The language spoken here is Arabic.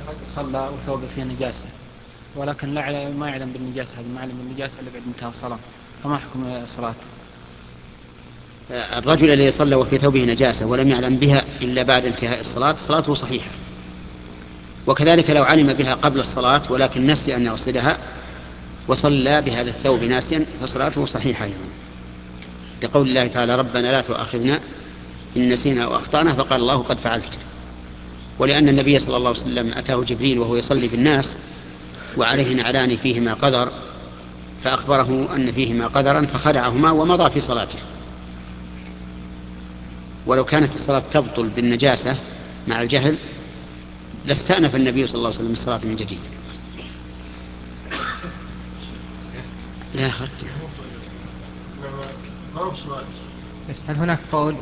صلى وثوبه فيه نجاسة ولكن ما يعلم بالنجاسة، هذا ما يعلم بالنجاسة إلا بعد انتهاء الصلاة، فما حكم صلاته؟ الرجل الذي صلى وفي ثوبه نجاسة ولم يعلم بها إلا بعد انتهاء الصلاة صلاته صحيحة. وكذلك لو علم بها قبل الصلاة ولكن نسي أن يغسلها وصلى بهذا الثوب ناسيا فصلاته صحيحة يعني. لقول الله تعالى ربنا لا تؤاخذنا إن نسينا أو أخطأنا، فقال الله قد فعلت. ولأن النبي صلى الله عليه وسلم أتاه جبريل وهو يصلي بالناس وعليه نعلان فيهما قدر، فأخبره أن فيهما قدرا فخلعهما ومضى في صلاته. ولو كانت الصلاة تبطل بالنجاسة مع الجهل لاستأنف النبي صلى الله عليه وسلم الصلاة من جديد. لا أخذت. هل هناك قول